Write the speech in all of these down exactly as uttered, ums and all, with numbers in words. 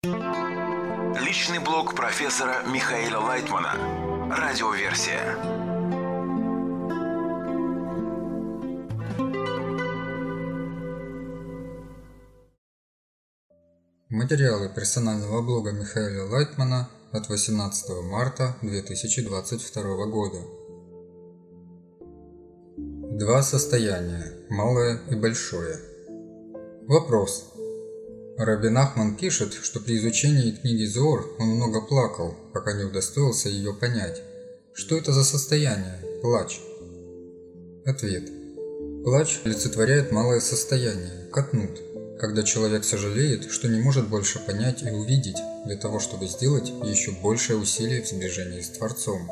Личный блог профессора Михаила Лайтмана. Радиоверсия. Материалы персонального блога Михаила Лайтмана от восемнадцатого марта две тысячи двадцать второго года. Два состояния – малое и большое. Вопрос. Раби Нахман пишет, что при изучении книги Зоар он много плакал, пока не удостоился ее понять. Что это за состояние? Плач. Ответ. Плач олицетворяет малое состояние, катнут, когда человек сожалеет, что не может больше понять и увидеть, для того, чтобы сделать еще большее усилие в сближении с Творцом.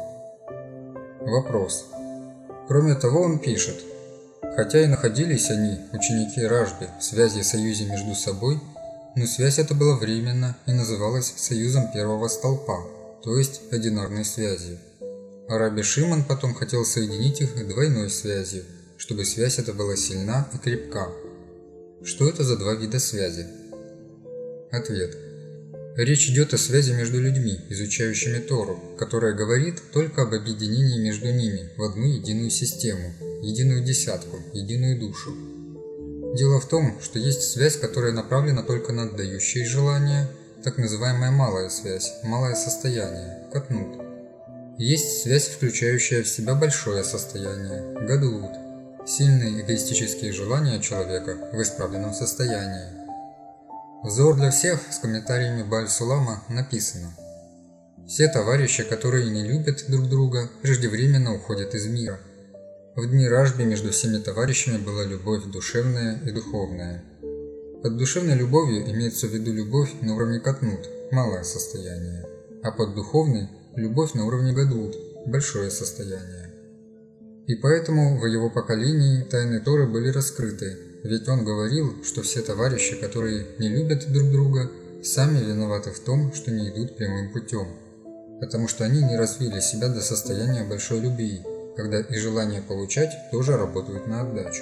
Вопрос. Кроме того, он пишет, хотя и находились они, ученики Рашби, в связи и союзе между собой, но связь эта была временна и называлась союзом первого столпа, то есть одинарной связью. А Раби Шимон потом хотел соединить их двойной связью, чтобы связь эта была сильна и крепка. Что это за два вида связи? Ответ. Речь идет о связи между людьми, изучающими Тору, которая говорит только об объединении между ними в одну единую систему, единую десятку, единую душу. Дело в том, что есть связь, которая направлена только на отдающие желания, так называемая малая связь, малое состояние, катнут. Есть связь, включающая в себя большое состояние, гадлут, сильные эгоистические желания человека в исправленном состоянии. В Зоар для всех с комментариями Бааль-Сулама написано: «Все товарищи, которые не любят друг друга, преждевременно уходят из мира». В дни Рашби между всеми товарищами была любовь душевная и духовная. Под душевной любовью имеется в виду любовь на уровне катнут, малое состояние, а под духовной – любовь на уровне гадлут, большое состояние. И поэтому в его поколении тайны Торы были раскрыты, ведь он говорил, что все товарищи, которые не любят друг друга, сами виноваты в том, что не идут прямым путем, потому что они не развили себя до состояния большой любви, когда и желание получать тоже работают на отдачу.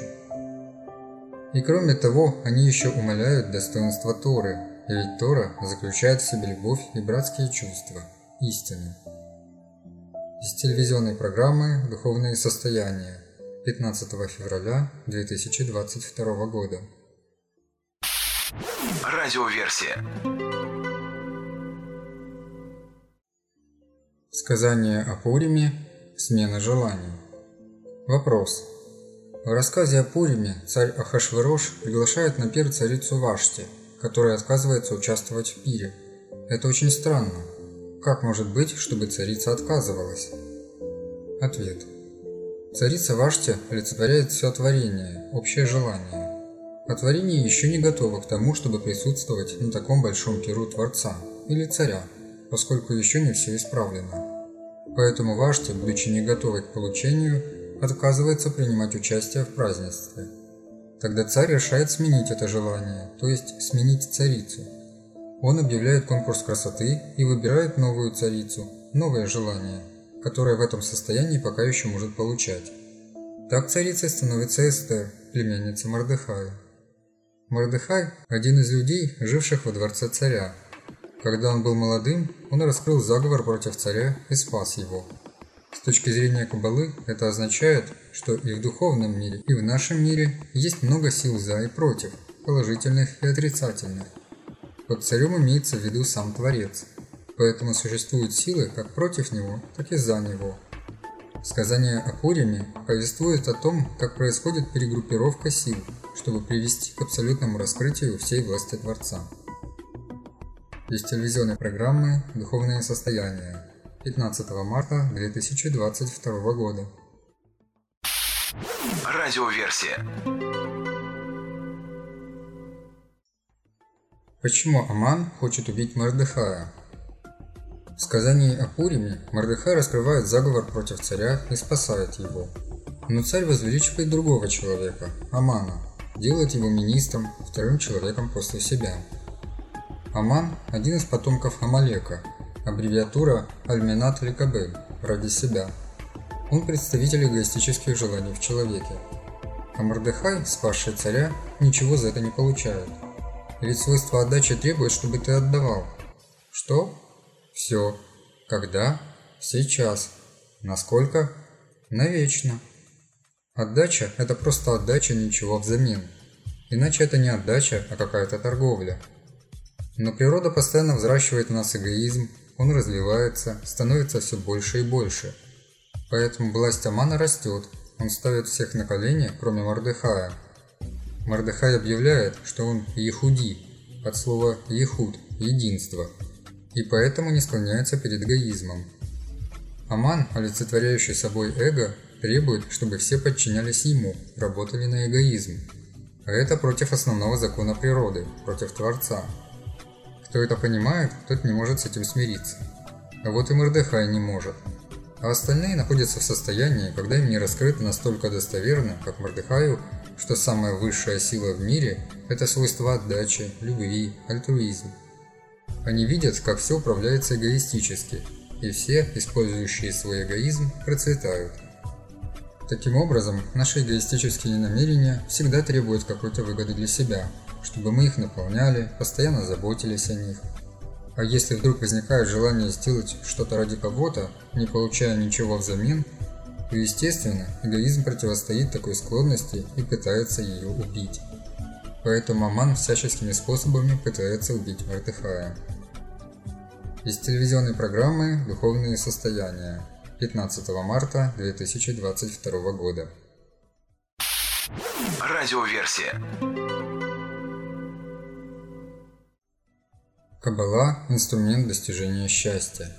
И кроме того, они еще умаляют достоинство Торы, ведь Тора заключает в себе любовь и братские чувства, истину. Из телевизионной программы «Духовные состояния» пятнадцатого февраля две тысячи двадцать второго года. Радиоверсия. Сказание о Пуриме. Смена желаний. Вопрос. В рассказе о Пуриме царь Ахашверош приглашает на пир царицу Вашти, которая отказывается участвовать в пире. Это очень странно. Как может быть, чтобы царица отказывалась? Ответ. Царица Вашти олицетворяет все творение, общее желание. А творение еще не готово к тому, чтобы присутствовать на таком большом пиру Творца или царя, поскольку еще не все исправлено. Поэтому Вашти, будучи не готовой к получению, отказывается принимать участие в празднестве. Тогда царь решает сменить это желание, то есть сменить царицу. Он объявляет конкурс красоты и выбирает новую царицу, новое желание, которое в этом состоянии пока еще может получать. Так царицей становится Эстер, племянница Мордехая. Мордехай – один из людей, живших во дворце царя. Когда он был молодым, он раскрыл заговор против царя и спас его. С точки зрения Каббалы, это означает, что и в духовном мире, и в нашем мире есть много сил за и против, положительных и отрицательных. Под царем имеется в виду сам Творец, поэтому существуют силы как против него, так и за него. Сказание о Пуриме повествует о том, как происходит перегруппировка сил, чтобы привести к абсолютному раскрытию всей власти Творца. Из телевизионной программы «Духовные состояния» пятнадцатого марта две тысячи двадцать второго года. Радиоверсия. Почему Аман хочет убить Мордехая? В сказании о Пуриме Мордехай раскрывает заговор против царя и спасает его. Но царь возвеличивает другого человека, Амана, делает его министром, вторым человеком после себя. Аман – один из потомков Амалека, аббревиатура Аль-Менат Ликабель, ради себя. Он представитель эгоистических желаний в человеке. А Мордехай, спасший царя, ничего за это не получает. Ведь свойство отдачи требует, чтобы ты отдавал, Что? Все. Когда? Сейчас. Насколько? Навечно. Отдача – это просто отдача, ничего взамен. Иначе это не отдача, а какая-то торговля. Но природа постоянно взращивает в нас эгоизм, он развивается, становится все больше и больше. Поэтому власть Амана растет, он ставит всех на колени, кроме Мордехая. Мордехай объявляет, что он Ехуди, от слова Ехуд – единство, и поэтому не склоняется перед эгоизмом. Аман, олицетворяющий собой эго, требует, чтобы все подчинялись ему, работали на эгоизм. А это против основного закона природы, против Творца. Кто это понимает, тот не может с этим смириться. А вот и Мордехай не может. А остальные находятся в состоянии, когда им не раскрыто настолько достоверно, как Мордехаю, что самая высшая сила в мире – это свойство отдачи, любви, альтруизм. Они видят, как все управляется эгоистически, и все, использующие свой эгоизм, процветают. Таким образом, наши эгоистические намерения всегда требуют какой-то выгоды для себя, чтобы мы их наполняли, постоянно заботились о них. А если вдруг возникает желание сделать что-то ради кого-то, не получая ничего взамен, то, естественно, эгоизм противостоит такой склонности и пытается ее убить. Поэтому Аман всяческими способами пытается убить Мордехая. Из телевизионной программы «Духовные состояния» пятнадцатого марта две тысячи двадцать второго года. Радиоверсия. Каббала – инструмент достижения счастья.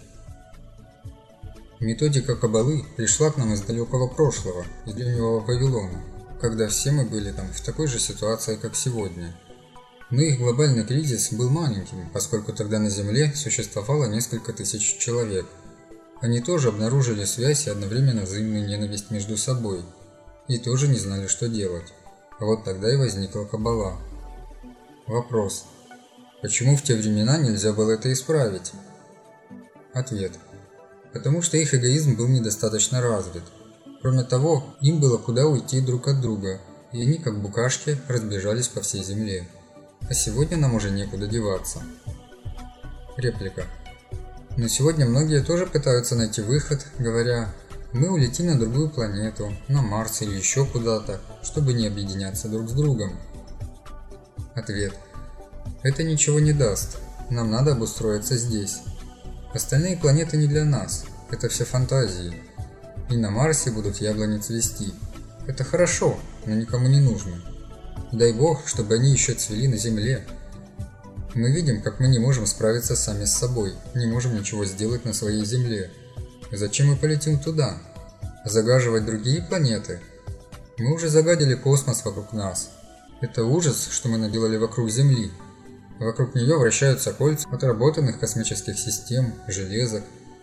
Методика Каббалы пришла к нам из далекого прошлого, из древнего Вавилона, когда все мы были там в такой же ситуации, как сегодня. Но их глобальный кризис был маленьким, поскольку тогда на Земле существовало несколько тысяч человек. Они тоже обнаружили связь и одновременно взаимную ненависть между собой, и тоже не знали, что делать. А вот тогда и возникла Каббала. Вопрос. Почему в те времена нельзя было это исправить? Ответ. Потому что их эгоизм был недостаточно развит. Кроме того, им было куда уйти друг от друга, и они, как букашки, разбежались по всей земле. А сегодня нам уже некуда деваться. Реплика. Но сегодня многие тоже пытаются найти выход, говоря: мы улетим на другую планету, на Марс или еще куда-то, чтобы не объединяться друг с другом. Ответ. Это ничего не даст, нам надо обустроиться здесь. Остальные планеты не для нас, это все фантазии. И на Марсе будут яблони цвести. Это хорошо, но никому не нужно. Дай Бог, чтобы они еще цвели на Земле. Мы видим, как мы не можем справиться сами с собой, не можем ничего сделать на своей Земле. Зачем мы полетим туда? Загаживать другие планеты? Мы уже загадили космос вокруг нас. Это ужас, что мы наделали вокруг Земли. Вокруг нее вращаются кольца отработанных космических систем, железок.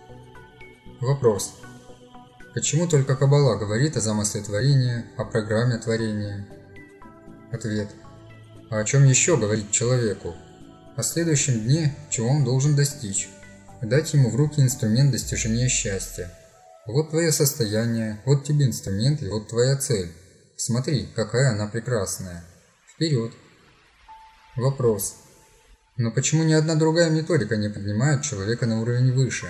Вопрос. Почему только Каббала говорит о замысле творения, о программе творения? Ответ. А о чем еще говорить человеку? О следующем дне, чего он должен достичь. Дать ему в руки инструмент достижения счастья. Вот твое состояние, вот тебе инструмент и вот твоя цель. Смотри, какая она прекрасная. Вперед. Вопрос. Но почему ни одна другая методика не поднимает человека на уровень выше?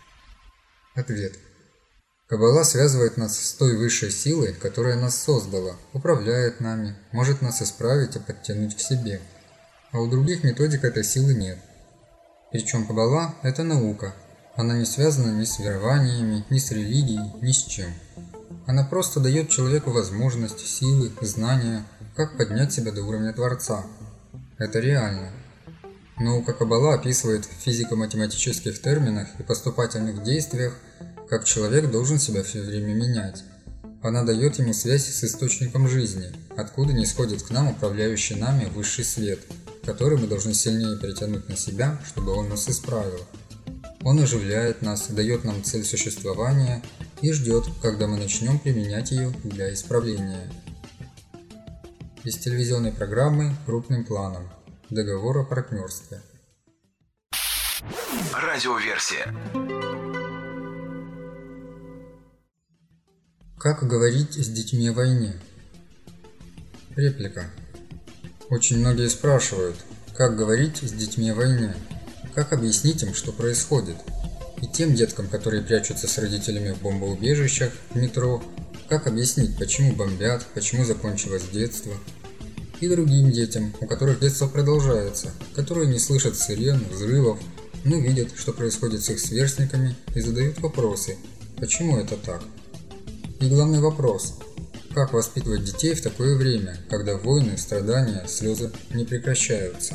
Ответ. Каббала связывает нас с той высшей силой, которая нас создала, управляет нами, может нас исправить и подтянуть к себе. А у других методик этой силы нет. Причем Каббала – это наука. Она не связана ни с верованиями, ни с религией, ни с чем. Она просто дает человеку возможность, силы, знания, как поднять себя до уровня Творца. Это реально. Наука Каббала описывает в физико-математических терминах и поступательных действиях, как человек должен себя все время менять. Она дает ему связь с источником жизни, откуда нисходит к нам управляющий нами высший свет, который мы должны сильнее притянуть на себя, чтобы он нас исправил. Он оживляет нас, дает нам цель существования и ждет, когда мы начнем применять ее для исправления. Из телевизионной программы «Крупным планом». Договор о партнерстве. Радиоверсия. Как говорить с детьми о войне? Реплика. Очень многие спрашивают, как говорить с детьми о войне. Как объяснить им, что происходит? И тем деткам, которые прячутся с родителями в бомбоубежищах, в метро, как объяснить, почему бомбят, почему закончилось детство? И другим детям, у которых детство продолжается, которые не слышат сирен, взрывов, но видят, что происходит с их сверстниками и задают вопросы, почему это так? И главный вопрос – как воспитывать детей в такое время, когда войны, страдания, слезы не прекращаются?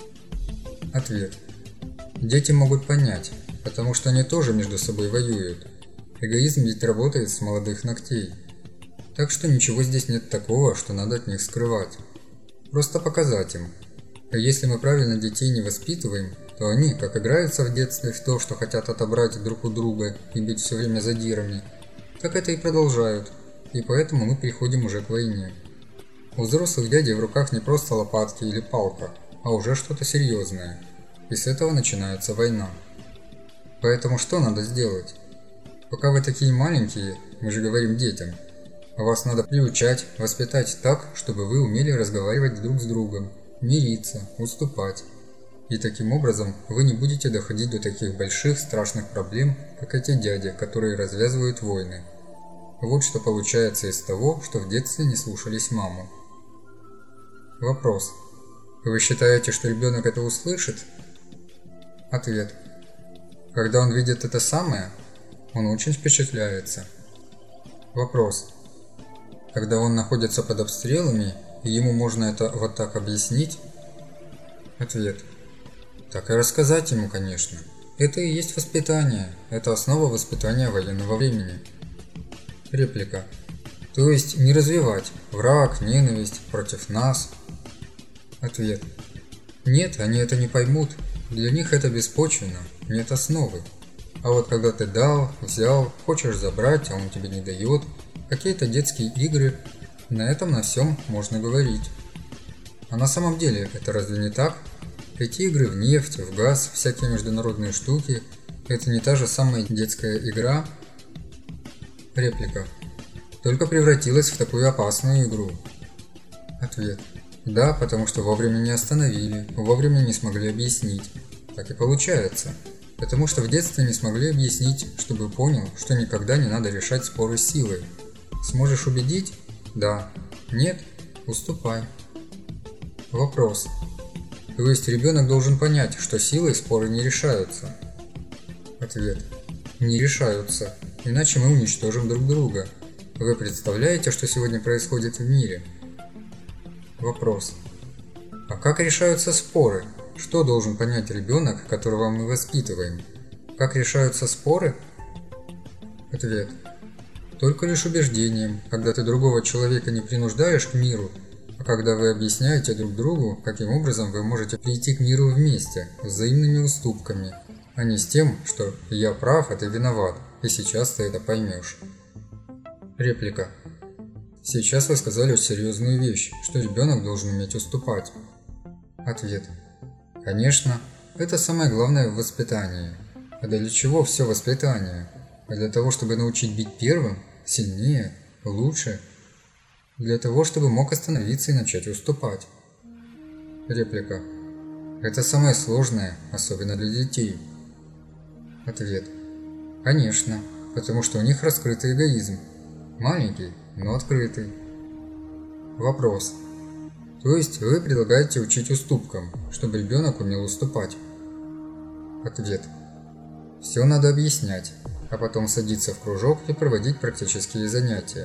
Ответ. Дети могут понять, потому что они тоже между собой воюют. Эгоизм ведь работает с молодых ногтей. Так что ничего здесь нет такого, что надо от них скрывать. Просто показать им. А если мы правильно детей не воспитываем, то они, как играются в детстве в то, что хотят отобрать друг у друга и быть все время задирами, так это и продолжают. И поэтому мы приходим уже к войне. У взрослых дядей в руках не просто лопатки или палка, а уже что-то серьезное. И с этого начинается война. Поэтому что надо сделать? Пока вы такие маленькие, мы же говорим детям, вас надо приучать, воспитать так, чтобы вы умели разговаривать друг с другом, мириться, уступать. И таким образом вы не будете доходить до таких больших страшных проблем, как эти дяди, которые развязывают войны. Вот что получается из того, что в детстве не слушались маму. Вопрос. Вы считаете, что ребенок это услышит? Ответ. Когда он видит это самое, он очень впечатляется. Вопрос. Когда он находится под обстрелами, и ему можно это вот так объяснить? Ответ. Так и рассказать ему, конечно. Это и есть воспитание, это основа воспитания военного времени. Реплика. То есть не развивать враг, ненависть против нас? Ответ. Нет, они это не поймут. Для них это беспочвенно, нет основы. А вот когда ты дал, взял, хочешь забрать, а он тебе не дает, какие-то детские игры, на этом на всем можно говорить. А на самом деле это разве не так? Эти игры в нефть, в газ, всякие международные штуки, это не та же самая детская игра? Реплика. Только превратилась в такую опасную игру. Ответ. Да, потому что вовремя не остановили, вовремя не смогли объяснить. Так и получается. Потому что в детстве не смогли объяснить, чтобы понял, что никогда не надо решать споры силой. Сможешь убедить? Да. Нет? Уступай. Вопрос. То есть ребенок должен понять, что силой споры не решаются? Ответ. Не решаются. Иначе мы уничтожим друг друга. Вы представляете, что сегодня происходит в мире? Вопрос. А как решаются споры? Что должен понять ребенок, которого мы воспитываем? Как решаются споры? Ответ. Только лишь убеждением, когда ты другого человека не принуждаешь к миру, а когда вы объясняете друг другу, каким образом вы можете прийти к миру вместе, взаимными уступками, а не с тем, что «я прав, а ты виноват, и сейчас ты это поймешь». Реплика. Сейчас вы сказали серьезную вещь, что ребенок должен уметь уступать. Ответ. Конечно, это самое главное в воспитании. А для чего все воспитание? А для того, чтобы научить быть первым, сильнее, лучше. Для того, чтобы мог остановиться и начать уступать. Реплика. Это самое сложное, особенно для детей. Ответ. Конечно, потому что у них раскрытый эгоизм. Маленький, но открытый. Вопрос. То есть вы предлагаете учить уступкам, чтобы ребенок умел уступать? Ответ. Все надо объяснять, а потом садиться в кружок и проводить практические занятия.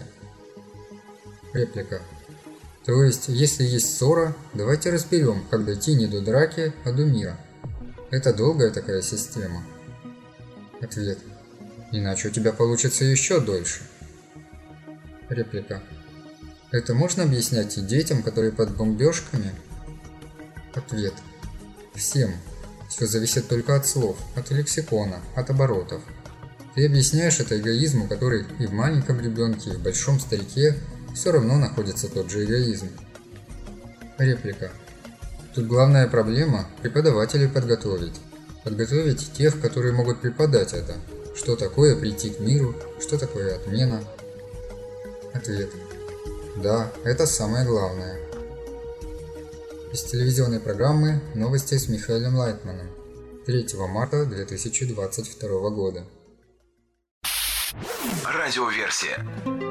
Реплика. То есть, если есть ссора, давайте разберем, как дойти не до драки, а до мира. Это долгая такая система. Ответ. Иначе у тебя получится еще дольше. Реплика. Это можно объяснять и детям, которые под бомбежками? Ответ. Всем. Все зависит только от слов, от лексикона, от оборотов. Ты объясняешь это эгоизму, который и в маленьком ребенке, и в большом старике все равно находится тот же эгоизм. Реплика. Тут главная проблема – преподавателей подготовить. Подготовить тех, которые могут преподать это. Что такое прийти к миру, что такое отмена. Ответ. Да, это самое главное. Из телевизионной программы «Новости с Михаилом Лайтманом». третьего марта две тысячи двадцать второго года. Радиоверсия.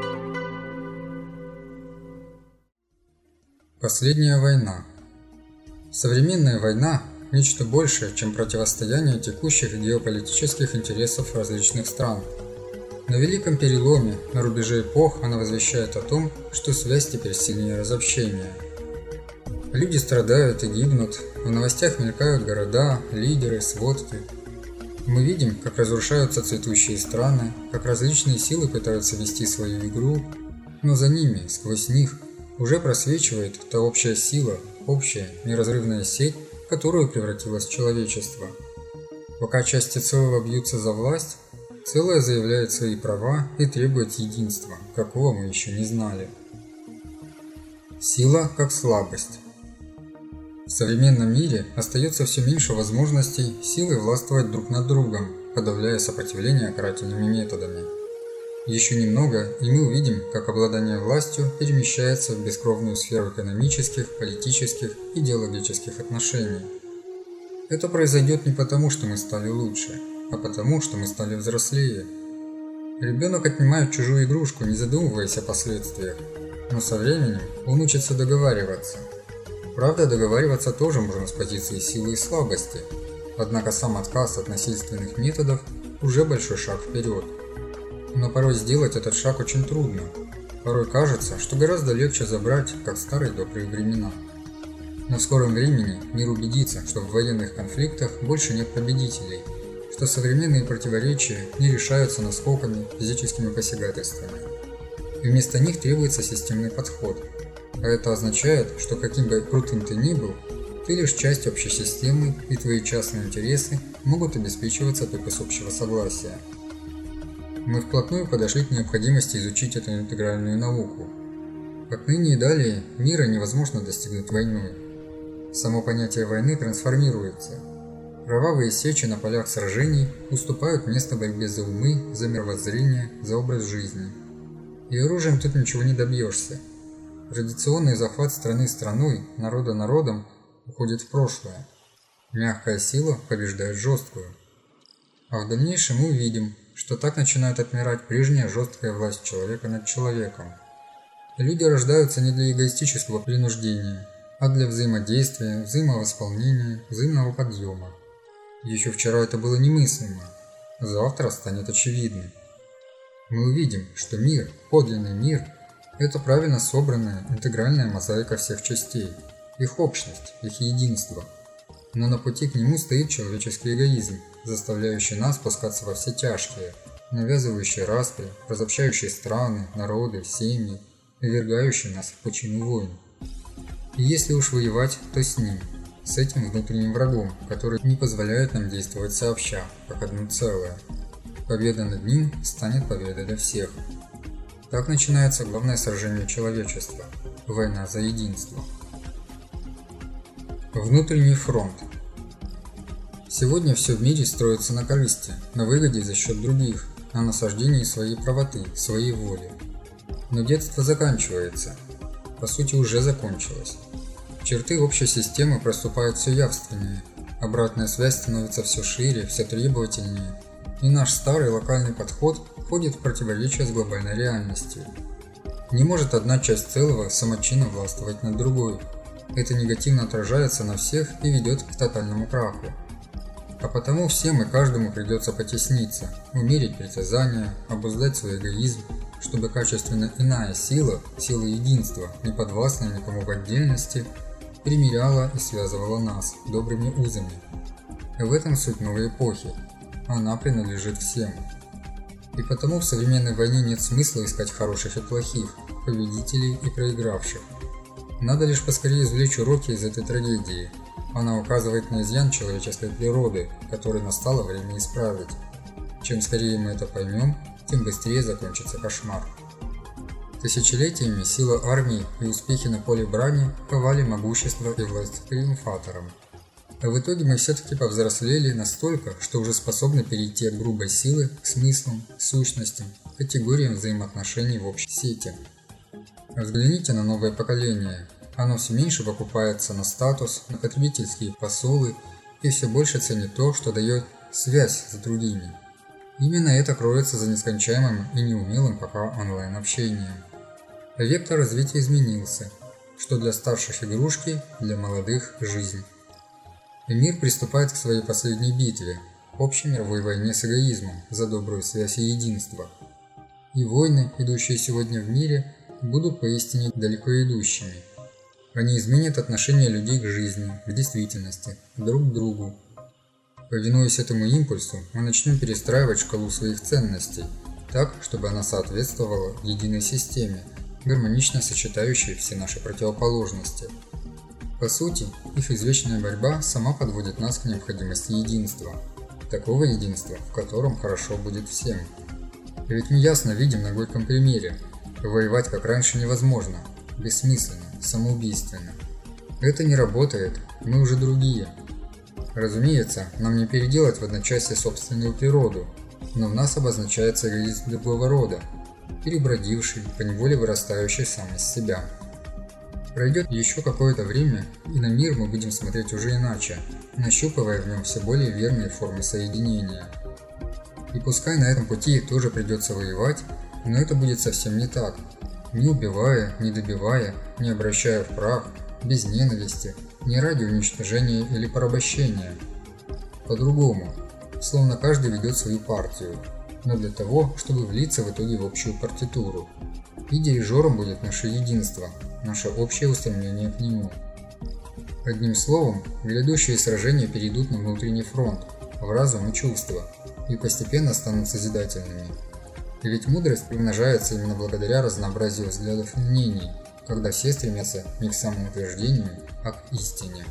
Последняя война. Современная война – нечто большее, чем противостояние текущих геополитических интересов различных стран. На великом переломе, на рубеже эпох, она возвещает о том, что связь теперь сильнее разобщения. Люди страдают и гибнут, в новостях мелькают города, лидеры, сводки. Мы видим, как разрушаются цветущие страны, как различные силы пытаются вести свою игру, но за ними, сквозь них, уже просвечивает та общая сила, общая неразрывная сеть, в которую превратилось человечество. Пока части целого бьются за власть, целое заявляет свои права и требует единства, какого мы еще не знали. Сила как слабость. В современном мире остается все меньше возможностей силы властвовать друг над другом, подавляя сопротивление карательными методами. Еще немного, и мы увидим, как обладание властью перемещается в бескровную сферу экономических, политических, идеологических отношений. Это произойдет не потому, что мы стали лучше, а потому, что мы стали взрослее. Ребенок отнимает чужую игрушку, не задумываясь о последствиях, но со временем он учится договариваться. Правда, договариваться тоже можно с позиции силы и слабости, однако сам отказ от насильственных методов уже большой шаг вперед. Но порой сделать этот шаг очень трудно. Порой кажется, что гораздо легче забрать, как в старые добрые времена. Но в скором времени мир убедится, что в военных конфликтах больше нет победителей, что современные противоречия не решаются наскоками, физическими посягательствами. И вместо них требуется системный подход. А это означает, что каким бы крутым ты ни был, ты лишь часть общей системы, и твои частные интересы могут обеспечиваться только с общего согласия. Мы вплотную подошли к необходимости изучить эту интегральную науку. Отныне и далее мира невозможно достигнуть войной. Само понятие войны трансформируется. Кровавые сечи на полях сражений уступают место борьбе за умы, за мировоззрение, за образ жизни. И оружием тут ничего не добьешься. Традиционный захват страны страной, народа народом уходит в прошлое. Мягкая сила побеждает жесткую. А в дальнейшем мы увидим, что так начинает отмирать прежняя жесткая власть человека над человеком. Люди рождаются не для эгоистического принуждения, а для взаимодействия, взаимовосполнения, взаимного подъема. Еще вчера это было немыслимо, завтра станет очевидным. Мы увидим, что мир, подлинный мир – это правильно собранная интегральная мозаика всех частей, их общность, их единство. Но на пути к нему стоит человеческий эгоизм, заставляющий нас спускаться во все тяжкие, навязывающий распри, разобщающий страны, народы, семьи, ввергающий нас в пучину войн. И если уж воевать, то с ним, с этим внутренним врагом, который не позволяет нам действовать сообща, как одно целое. Победа над ним станет победой для всех. Так начинается главное сражение человечества – война за единство. Внутренний фронт. Сегодня все в мире строится на корысти, на выгоде за счет других, на насаждении своей правоты, своей воли. Но детство заканчивается. По сути, уже закончилось. Черты общей системы проступают все явственнее, обратная связь становится все шире, все требовательнее, и наш старый локальный подход входит в противоречие с глобальной реальностью. Не может одна часть целого самочинно властвовать над другой. Это негативно отражается на всех и ведет к тотальному краху. А потому всем и каждому придется потесниться, умерить притязания, обуздать свой эгоизм, чтобы качественно иная сила, сила единства, не подвластная никому в отдельности, примиряла и связывала нас добрыми узами. В этом суть новой эпохи. Она принадлежит всем. И потому в современной войне нет смысла искать хороших и плохих, победителей и проигравших. Надо лишь поскорее извлечь уроки из этой трагедии. Она указывает на изъян человеческой природы, который настало время исправить. Чем скорее мы это поймем, тем быстрее закончится кошмар. Тысячелетиями сила армии и успехи на поле брани ковали могущество и власть триумфаторам. А в итоге мы все-таки повзрослели настолько, что уже способны перейти от грубой силы к смыслам, сущностям, категориям взаимоотношений в общей сети. Взгляните на новое поколение. Оно все меньше покупается на статус, на потребительские посулы и все больше ценит то, что дает связь с другими. Именно это кроется за нескончаемым и неумелым пока онлайн-общением. Вектор развития изменился, что для старших игрушки, для молодых – жизнь. И мир приступает к своей последней битве – общей мировой войне с эгоизмом за добрую связь и единство. И войны, идущие сегодня в мире, будут поистине далеко идущими. Они изменят отношение людей к жизни, к действительности, друг к другу. Повинуясь этому импульсу, мы начнем перестраивать шкалу своих ценностей так, чтобы она соответствовала единой системе, гармонично сочетающей все наши противоположности. По сути, их извечная борьба сама подводит нас к необходимости единства, такого единства, в котором хорошо будет всем. Ведь мы ясно видим на горьком примере, воевать как раньше невозможно, бессмысленно, самоубийственно. Это не работает, мы уже другие. Разумеется, нам не переделать в одночасье собственную природу, но в нас обозначается эгоизм другого рода, перебродивший, поневоле вырастающий сам из себя. Пройдет еще какое-то время, и на мир мы будем смотреть уже иначе, нащупывая в нем все более верные формы соединения. И пускай на этом пути тоже придется воевать, но это будет совсем не так. Не убивая, не добивая, не обращая в прах, без ненависти, не ради уничтожения или порабощения. По-другому, словно каждый ведет свою партию, но для того, чтобы влиться в итоге в общую партитуру. И дирижером будет наше единство, наше общее устремление к нему. Одним словом, грядущие сражения перейдут на внутренний фронт, в разум и чувства, и постепенно станут созидательными. И ведь мудрость примножается именно благодаря разнообразию взглядов и мнений, когда все стремятся не к самоутверждению, а к истине.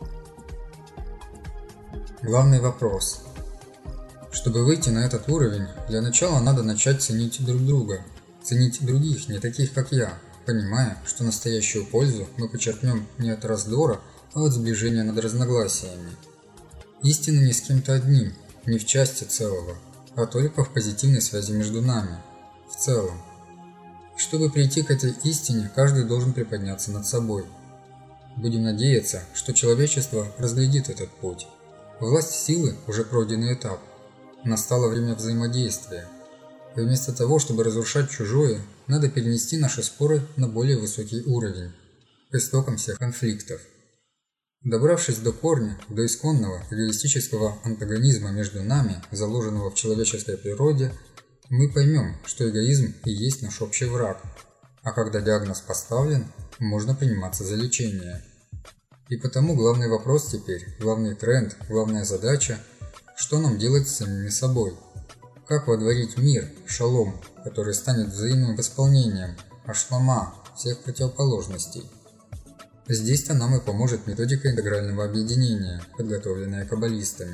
Главный вопрос. Чтобы выйти на этот уровень, для начала надо начать ценить друг друга, ценить других, не таких как я, понимая, что настоящую пользу мы почерпнем не от раздора, а от сближения над разногласиями. Истина не с кем-то одним, не в части целого, а только в позитивной связи между нами, в целом. И чтобы прийти к этой истине, каждый должен приподняться над собой. Будем надеяться, что человечество разглядит этот путь. Власть силы – уже пройденный этап. Настало время взаимодействия. И вместо того, чтобы разрушать чужое, надо перенести наши споры на более высокий уровень, к истокам всех конфликтов. Добравшись до корня, до исконного эгоистического антагонизма между нами, заложенного в человеческой природе, мы поймем, что эгоизм и есть наш общий враг, а когда диагноз поставлен, можно приниматься за лечение. И потому главный вопрос теперь, главный тренд, главная задача – что нам делать с самими собой? Как водворить мир, шалом, который станет взаимным восполнением, ашлама всех противоположностей? Здесь-то нам и поможет методика интегрального объединения, подготовленная каббалистами.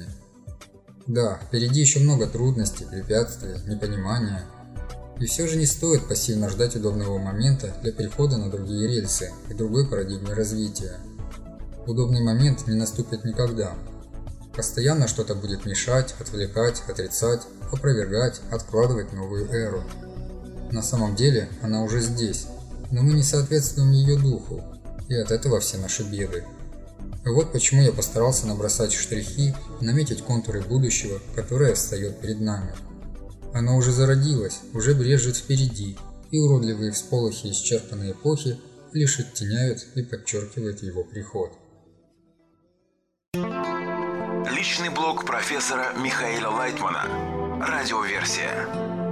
Да, впереди еще много трудностей, препятствий, непонимания. И все же не стоит пассивно ждать удобного момента для перехода на другие рельсы и другой парадигме развития. Удобный момент не наступит никогда. Постоянно что-то будет мешать, отвлекать, отрицать, опровергать, откладывать новую эру. На самом деле она уже здесь, но мы не соответствуем ее духу. И от этого все наши беды. И вот почему я постарался набросать штрихи, наметить контуры будущего, которое встает перед нами. Оно уже зародилось, уже брежет впереди, и уродливые всполохи исчерпанной эпохи лишь оттеняют и подчеркивают его приход. Личный блог профессора Михаила Лайтмана. Радиоверсия.